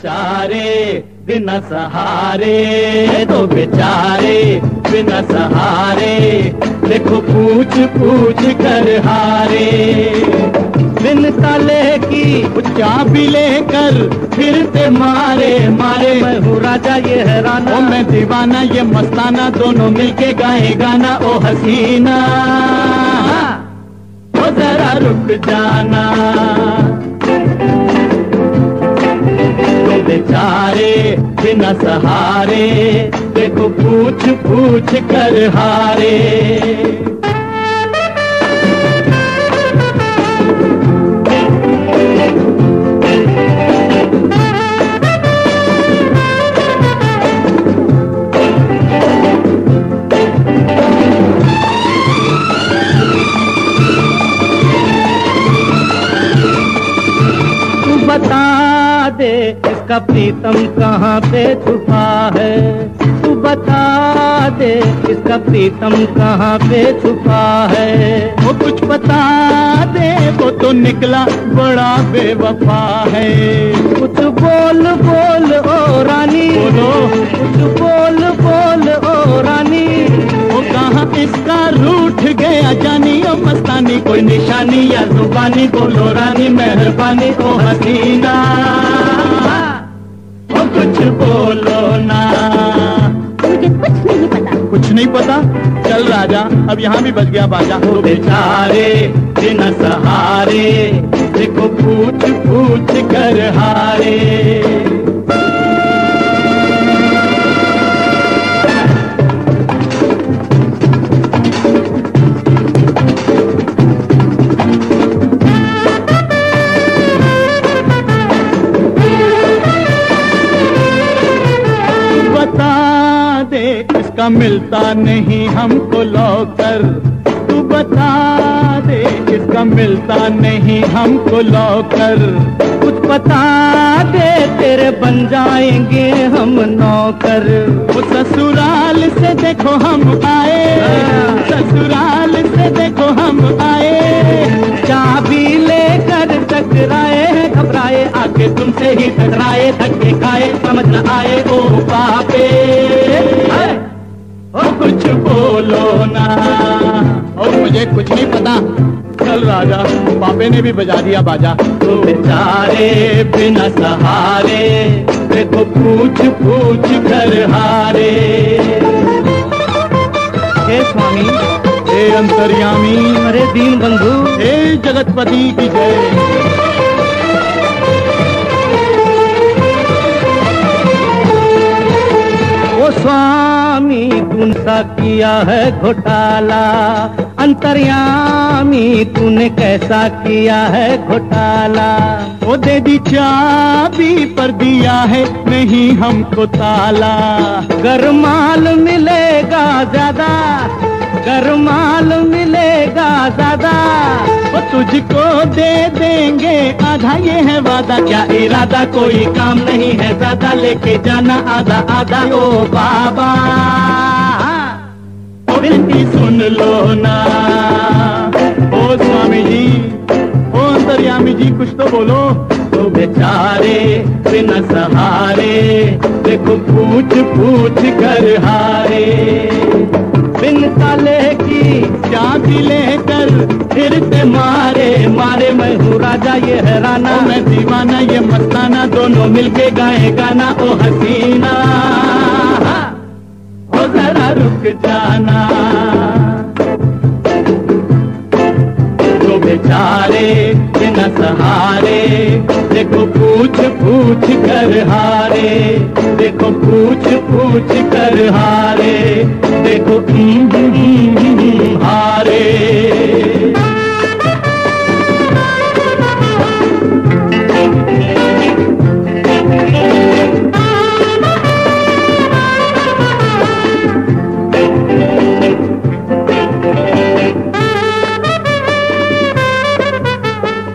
बेचारे बिना सहारे, दो बेचारे बिना सहारे, देखो पूछ पूछ कर हारे। बिन ताले की चाबी लेकर फिरते मारे मारे, मैं हूँ राजा ये है राना, ओ मैं दीवाना ये मस्ताना, दोनों मिलके गाए गाना। ओ हसीना ओ जरा रुक जाना, तो बेचारे बिना सहारे, देखो पूछ पूछ कर हारे। बता दे इसका प्रीतम कहाँ पे छुपा है, तू बता दे इसका प्रीतम कहाँ पे छुपा है। वो कुछ बता दे वो तो निकला बड़ा बेवफा है। कुछ बोल बोल ओ रानी, बोलो कुछ बोल बोल ओ रानी, वो कहाँ इसका रूठ गया जानी। ओ मस्तानी कोई निशानी या जुबानी, बोलो रानी मेहरबानी। ओ हसीना ओ कुछ बोलो ना, मुझे कुछ नहीं पता। कुछ नहीं पता? चल राजा अब यहाँ भी बज गया बाजा। ओ बेचारे बिना सहारे, देखो पूछ पूछ कर हारे। इसका मिलता नहीं हमको लौकर, तू बता दे इसका मिलता नहीं हमको लौकर। कुछ बता दे तेरे बन जाएंगे हम नौकर। वो ससुराल से देखो हम आए, ससुराल से देखो हम आए, चाबी लेकर टकराए घबराए, आके तुमसे ही टकराए, धक्के खाए समझ न आए। ओ पापे ओ कुछ बोलो ना, और मुझे कुछ नहीं पता। चल राजा पापे ने भी बजा दिया बाजा। तो बेचारे बिना सहारे, देखो पूछ पूछ कर हारे। हे स्वामी, हे अंतर्यामी, अरे दीन बंधु, हे जगतपति की जय। ओ स्वामी तूने सा किया है घोटाला, अंतर्यामी तूने कैसा किया है घोटाला। वो दे दी चाबी पर दिया है नहीं हमको ताला। गरमाल मिलेगा ज्यादा, गरमाल मिलेगा ज्यादा, वो तुझको दे देंगे आधा ये है वादा। क्या इरादा कोई काम नहीं है ज्यादा, लेके जाना आधा आधा। ओ बाबा विनती सुन लो ना, ओ स्वामी जी, ओ अंतर्यामी जी कुछ तो बोलो। तो बेचारे बिना सहारे, देखो पूछ पूछ कर हारे। बिन ताले की चाबी लेकर फिरते मारे मारे, मैं हूँ राजा ये है राना, मैं दीवाना ये मस्ताना, दोनों मिलके गाए गाना। ओ हसीना ओ जरा रुक जाना, तो बेचारे बिना सहारे, देखो पूछ पूछ कर हारे, देखो पूछ पूछ कर हारे, देखो